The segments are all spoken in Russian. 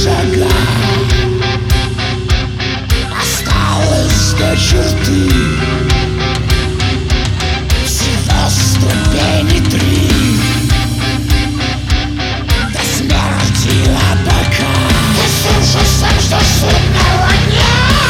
шагах осталось до черты. Всего ступени 3 до смерти облака. Ты слушай сам, что судного дня.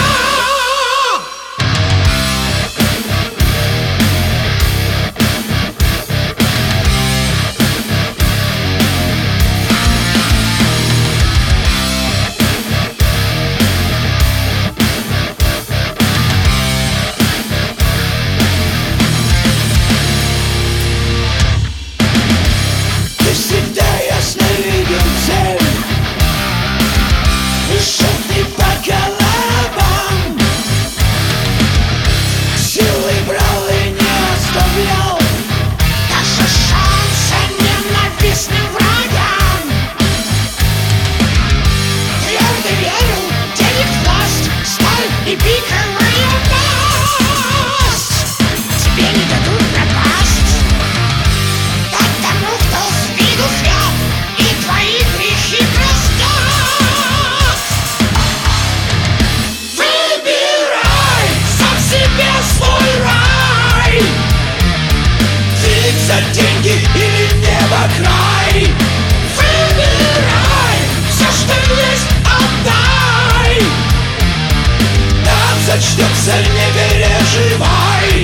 За деньги или небо край. Выбирай, все, что есть, отдай. Там зачтется, не переживай.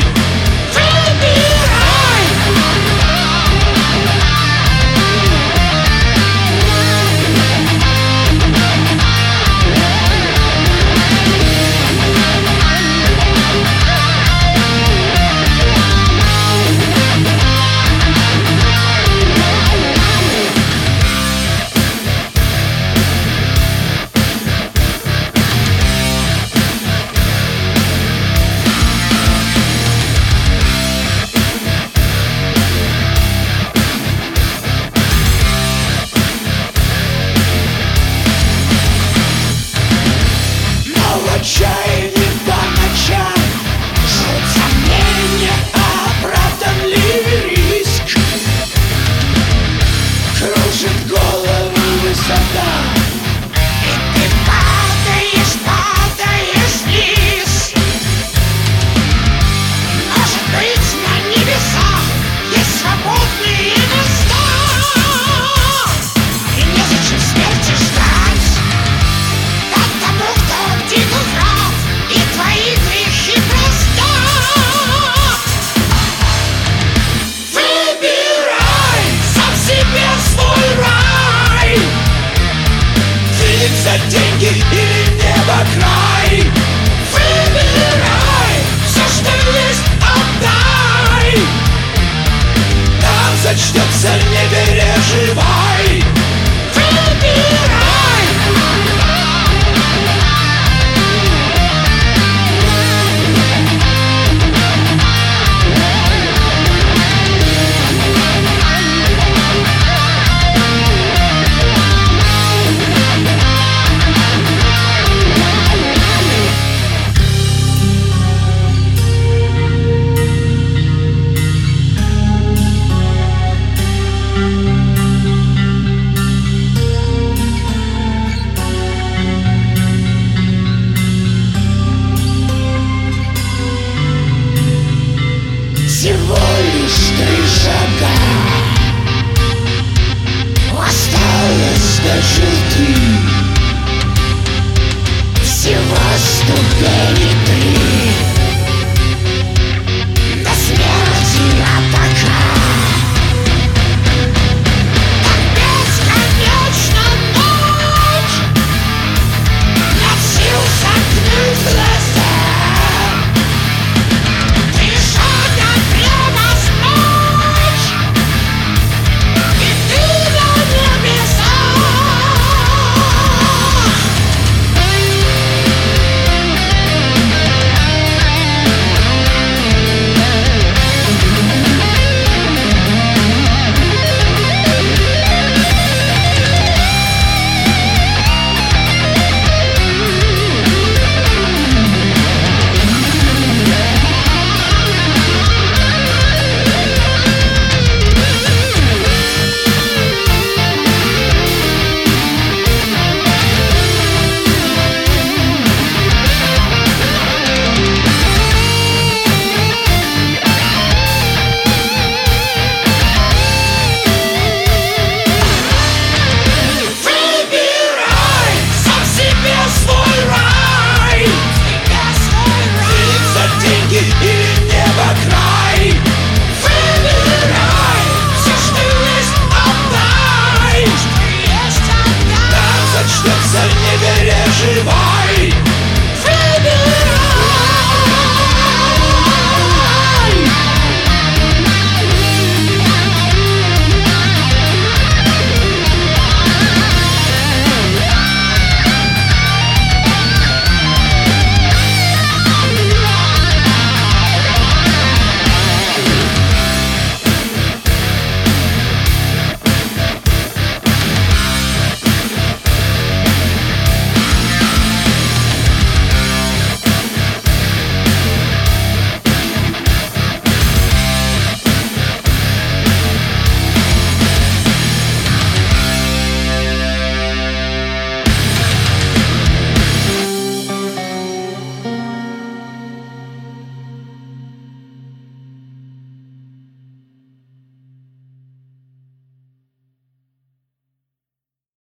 Отчаяние по ночам, жрут сомнения, оправдан ли риск. Кружит голову высота, и ты падаешь вниз. Может быть, на небесах есть свободные места, и незачем смерти ждать. Потому кто птицу зрав и твои грехи простят. Выбирай сам себе свой рай. Ты за деньги или небо край. Выбирай, все, что есть, отдай. Там зачтется, не переживай.